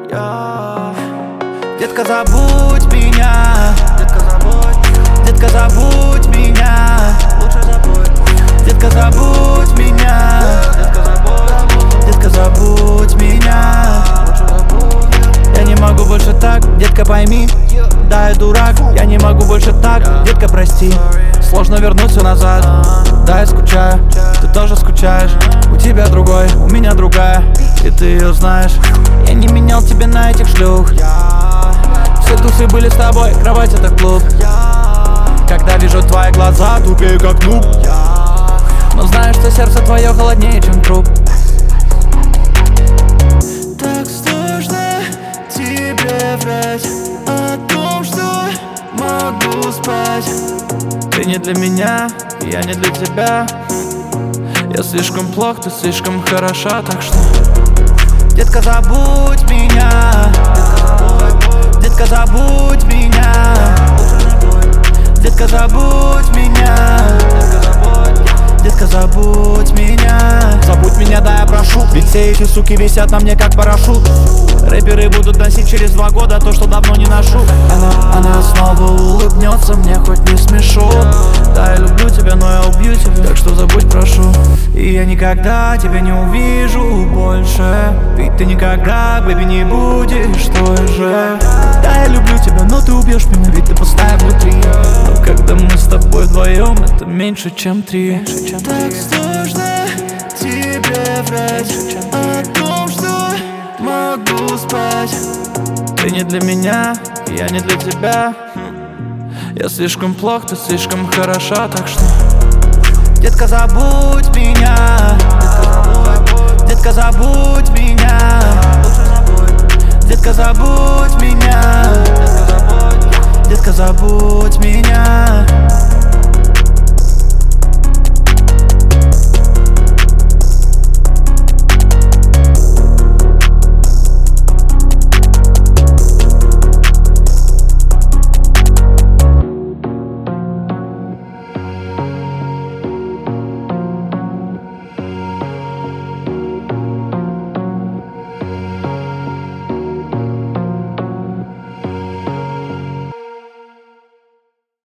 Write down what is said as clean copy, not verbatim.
Детка, забудь меня. Детка, забудь меня. Лучше забудь. Детка, забудь меня. Детка, забудь меня. Я не могу больше так, детка, пойми. Да, я дурак, я не могу больше так. Детка, прости, сложно вернуть все назад. Да, я скучаю, ты тоже скучаешь. У тебя другой, у меня другая, и ты ее знаешь. Я не менял тебя на этих шлюх. Все тусы были с тобой, кровать это клуб. Когда вижу твои глаза, тупею как нуб. Но знаю, что сердце твое холоднее, чем труп. Так сложно тебе врать о том, что могу спать. Ты не для меня, я не для тебя. Я слишком плох, ты слишком хороша, так что детка, забудь меня. Детка, забудь меня. Детка, забудь меня. Детка, забудь меня. Забудь меня, да, я прошу. Ведь все эти суки висят на мне как парашют. Рэперы будут носить через 2 года то, что давно не ношу. Она снова улыбнется, мне хоть не смешу. Да, я люблю тебя, но я убью тебя, так что забудь, прошу. И я никогда тебя не увижу больше. Ведь ты никогда, бэби, не будешь той же. Да, я люблю тебя, но ты убьешь меня, ведь ты пустая внутри. Но когда мы с тобой вдвоем, это меньше, чем 3. Так сложно тебе врать о том, что могу спать. Ты не для меня, я не для тебя. Я слишком плох, ты слишком хороша, так что детка, забудь меня. Детка, забудь меня. Детка, забудь меня. Детка, забудь меня.